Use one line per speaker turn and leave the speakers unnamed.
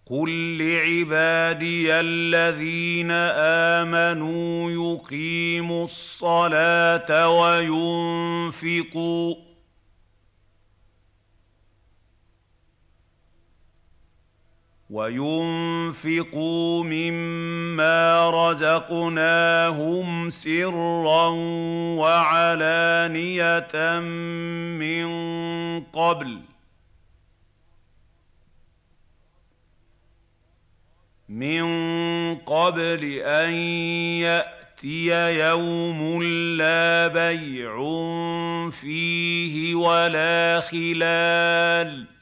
قل لعبادي الذين آمنوا يقيموا الصلاة وينفقوا مما رزقناهم سرا وعلانية من قبل أن يأتي يوم لا بيع فيه ولا خلال